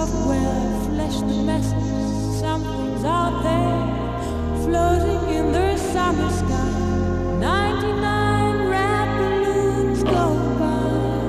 software flashed the message. Something's out there, floating in the summer sky. 99 red balloons go by.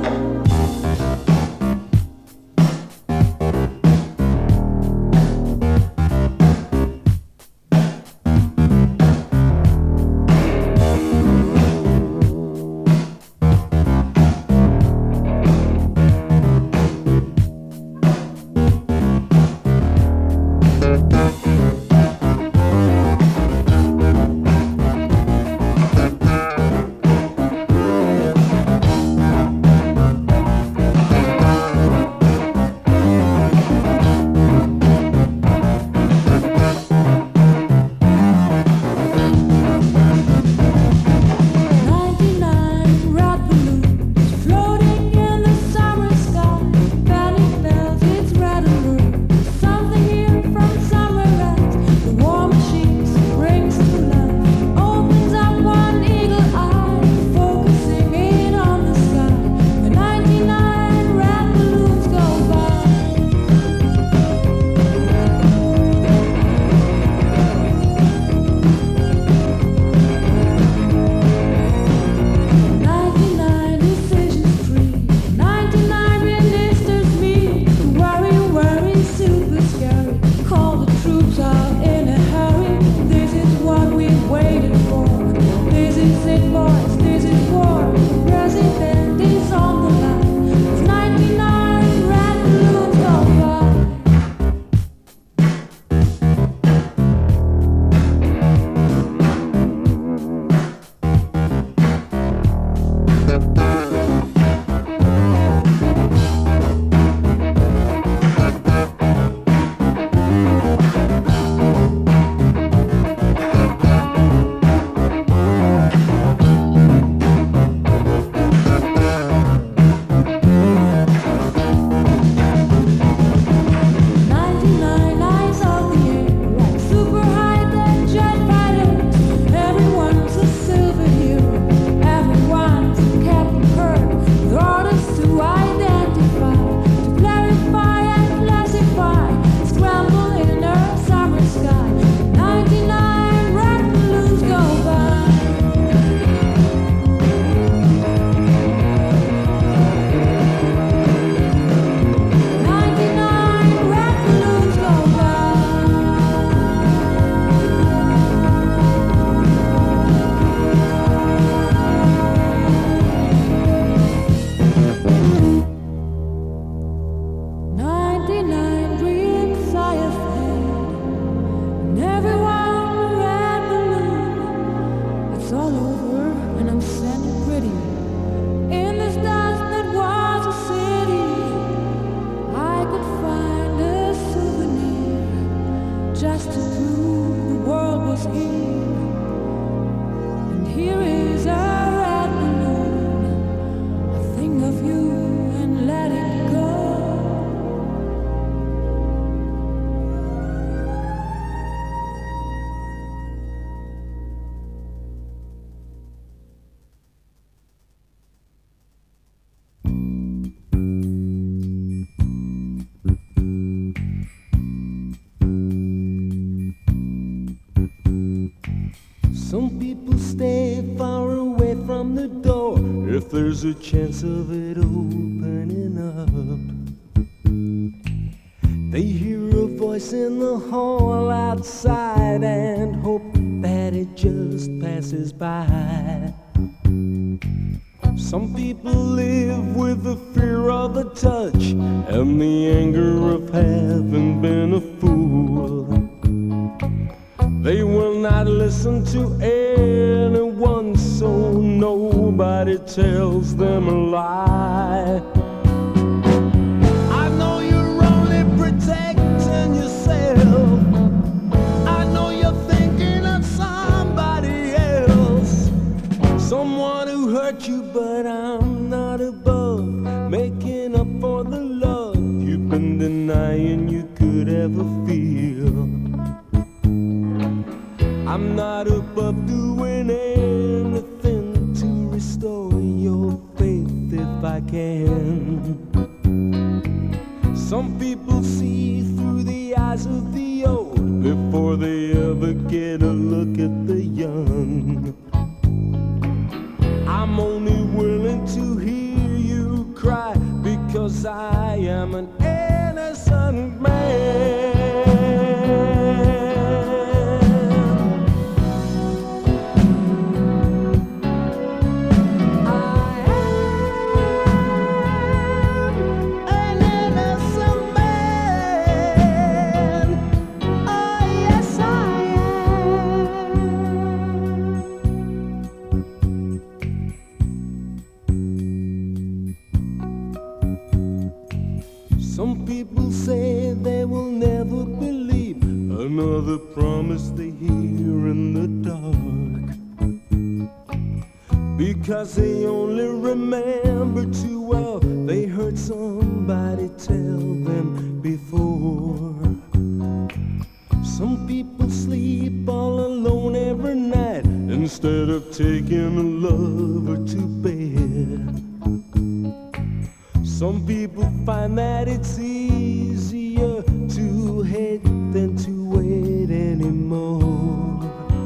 Some people stay far away from the door if there's a chance of it opening up. They hear a voice in the hall outside and hope that it just passes by. Some people live with the fear of the touch and the anger of having been a fool. They will not listen to anyone, so nobody tells them a lie. I know you're only protecting yourself. I know you're thinking of somebody else, someone who hurt you, but I'm not above making up for the love you've been denying you could ever feel. I'm not above doing anything to restore your faith if I can. Some people see through the eyes of the old before they ever get a look at the young. I'm only willing to hear you cry because I am an innocent man. Some people say they will never believe another promise they hear in the dark, because they only remember too well they heard somebody tell them before. Some people sleep all alone every night instead of taking a lover to bed. Some people find that it's easier to hate than to wait anymore.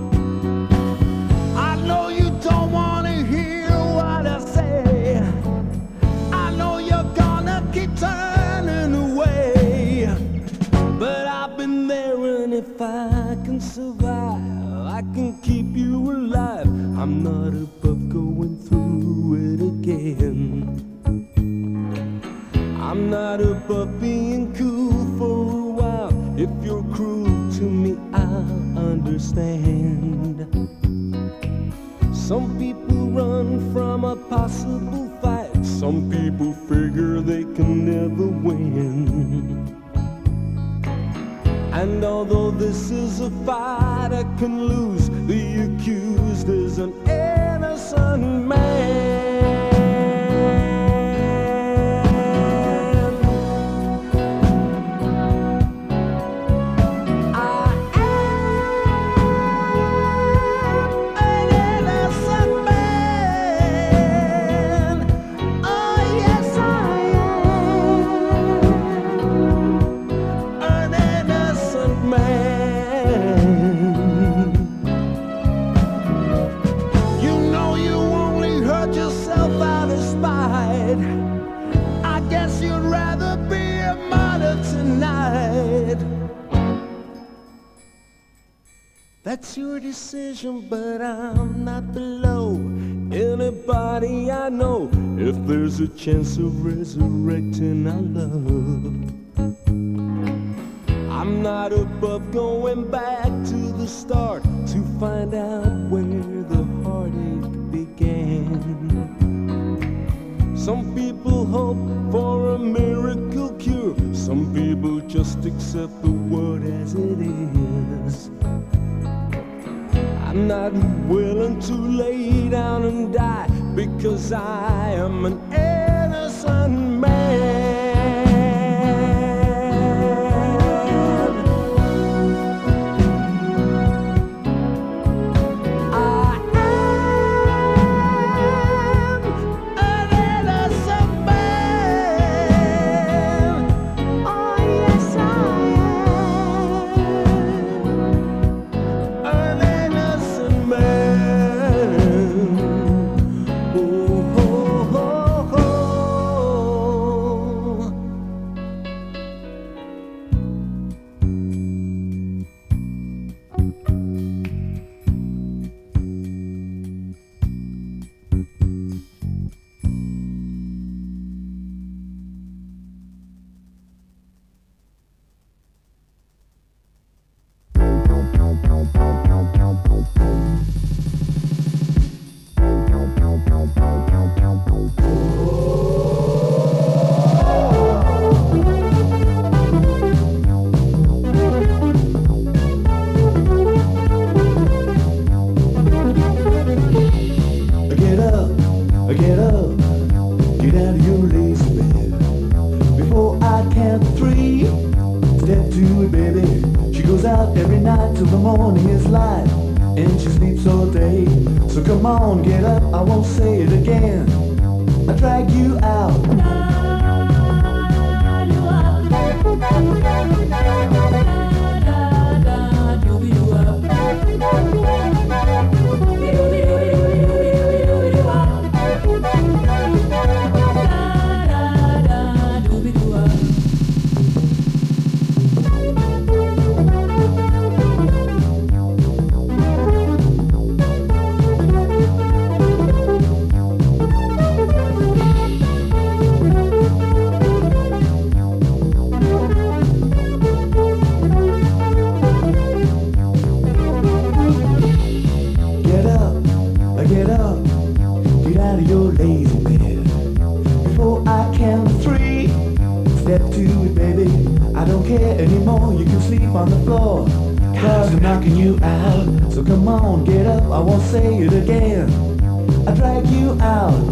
I know you don't want to hear what I say. I know you're gonna keep turning away, but I've been there, and if I can survive, I can keep you alive. I'm not above going through it again. I'm not above being cool for a while. If you're cruel to me, I'll understand. Some people run from a possible fight. Some people figure they can never win. And although this is a fight I can lose, the accused is an innocent man. That's your decision, but I'm not below anybody I know. If there's a chance of resurrecting our love, I'm not above going back to the start to find out where the heartache began. Some people hope for a miracle cure. Some people just accept the world as it is. I'm not willing to lay down and die because I am an innocent man. I drag you out. lazy bed. Before I count to three, step to it, baby. I don't care anymore, you can sleep on the floor, cause I'm knocking you out. So come on, get up, I won't say it again. I drag you out.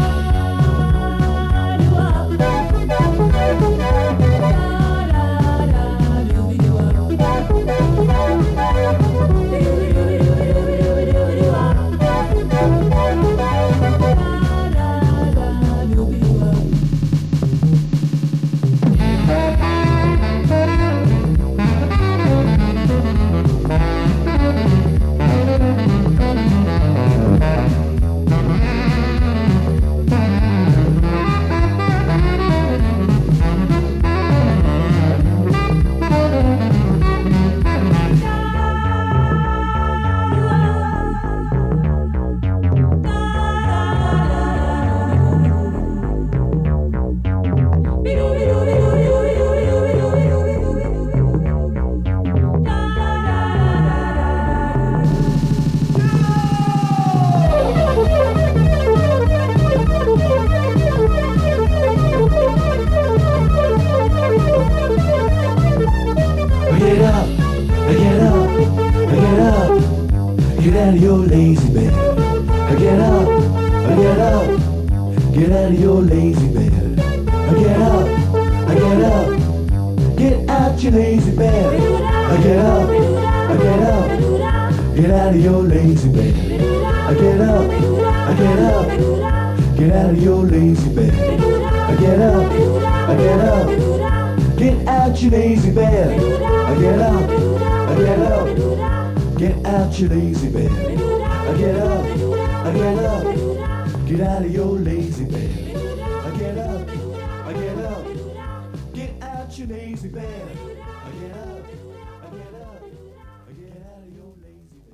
Get out of your lazy bed. Get up, get up. Get out of your lazy bed. Get up, get up. Get out your lazy bed. Get up, get up. Get out of your lazy bed. Get up, get up. Get out of your lazy bed. Get up, get up. Get out your lazy bed. Get up, get up. Get out your lazy bed. Get up, get up. Get out of your lazy bed. Get up, get up. Get out your lazy bed. Get up, get up. Get out of your lazy bed.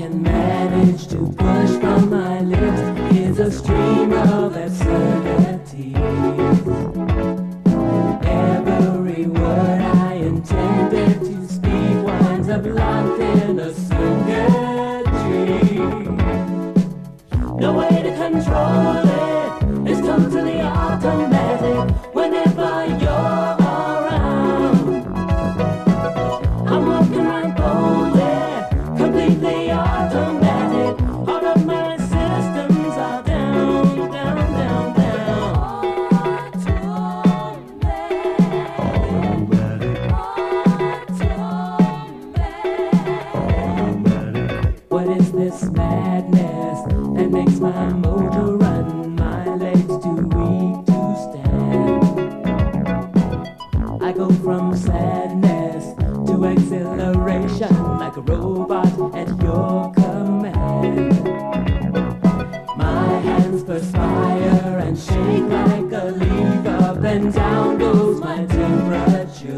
can manage to push from my lips is a stream of absurdities. Every word I intended to speak winds up locked in a circuitry. No way to control it, it's totally automatic whenever you're around. I'm walking right boldly, completely automatic. All of my systems are down, down, down, down. What is this madness that makes my motor run? My legs too weak to stand. I go from sadness to exhilaration like a robot at your command. My hands perspire and shake like a leaf. Up and down goes my temperature.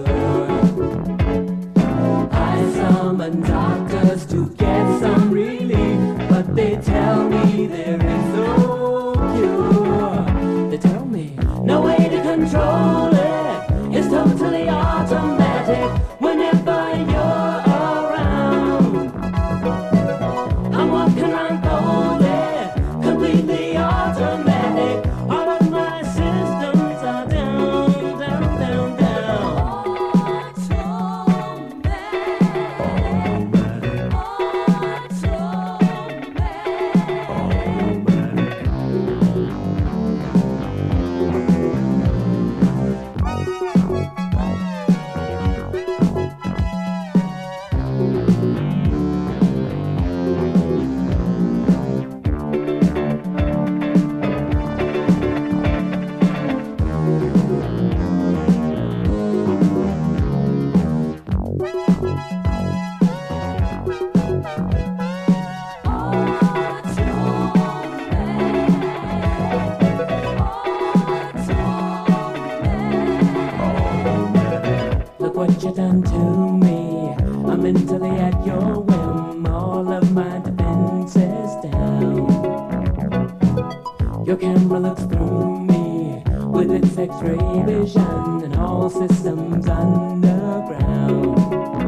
I summon doctors to get some relief, but they tell me there is no cure. They tell me no way to control it, it's totally automatic whenever you're around. I'm walking around boldly, completely automatic. All of my systems are down, down, down, down. Look what you done to me. I'm mentally at your whim. All of my defenses down. Your camera looks through me with its X-ray vision and all systems underground.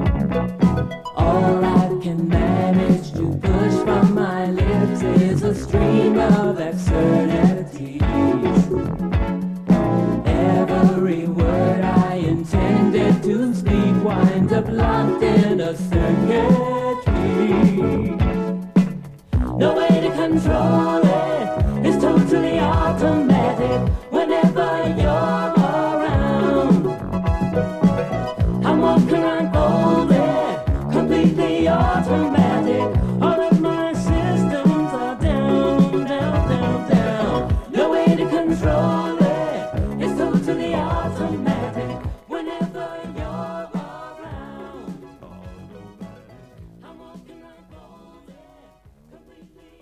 All I can manage to push from my lips is a stream of absurdities. Every word I intended to speak winds up locked in a circuitry. No way to control it, it's totally automatic whenever you're around. I'm walking around boldly, completely automatic. All of my systems are down, down, down, down. No way to control it, it's totally automatic whenever you're around. I'm walking around boldly, completely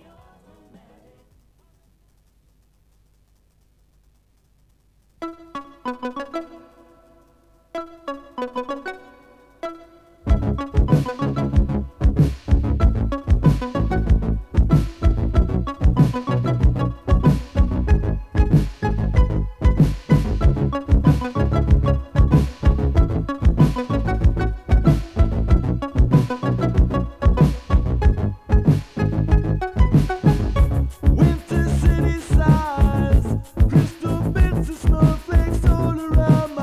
Winter city size, crystal bits of snowflakes all around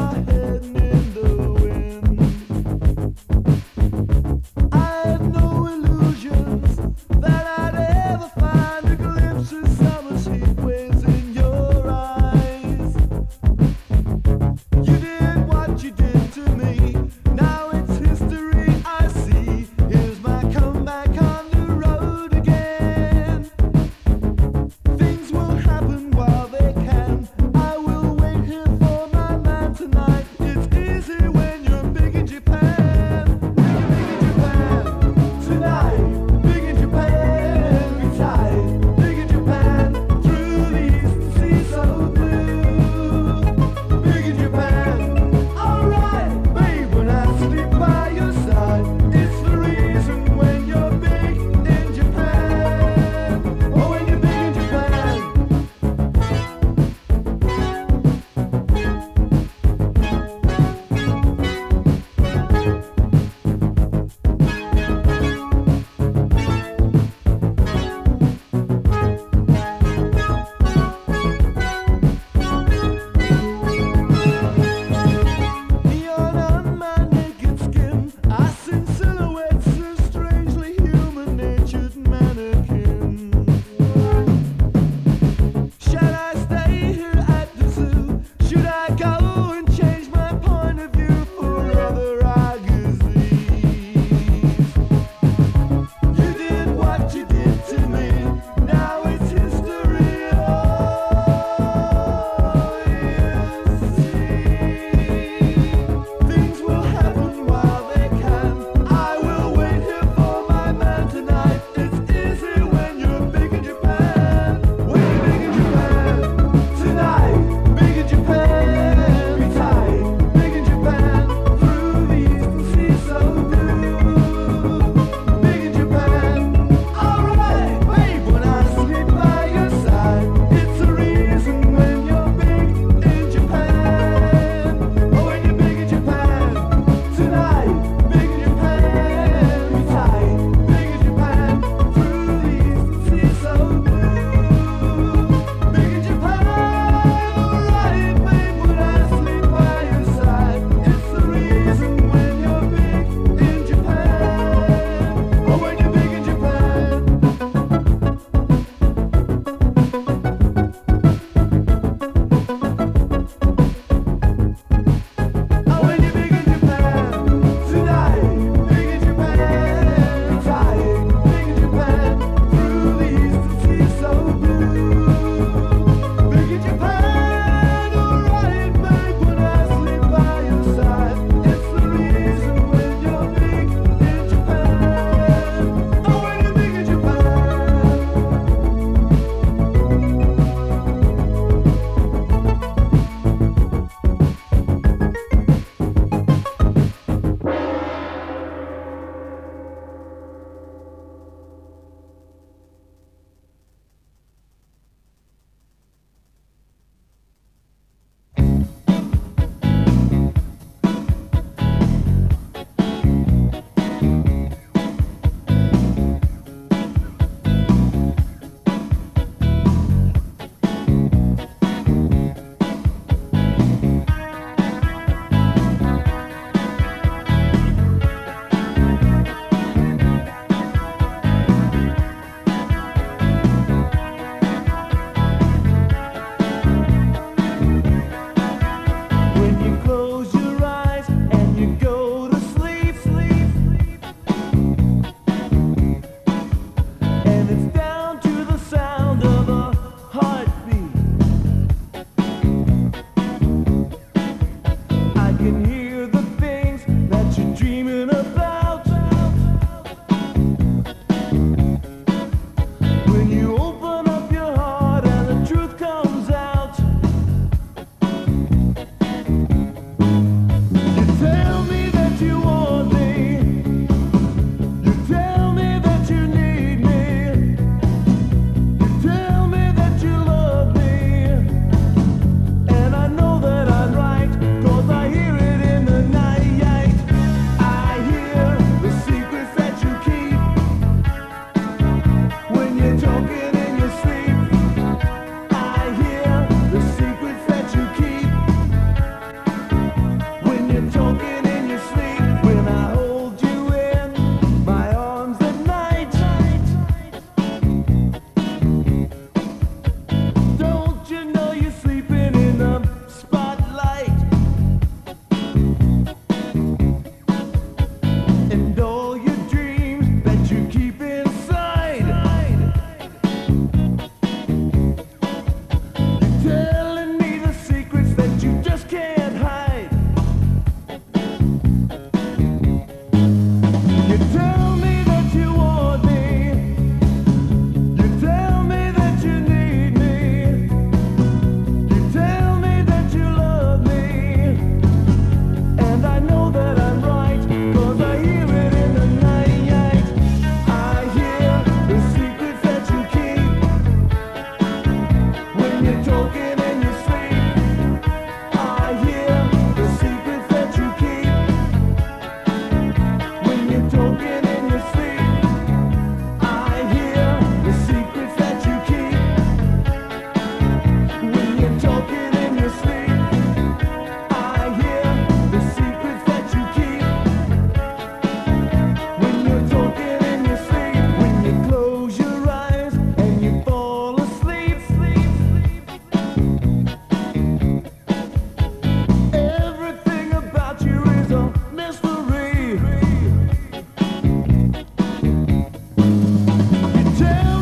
tell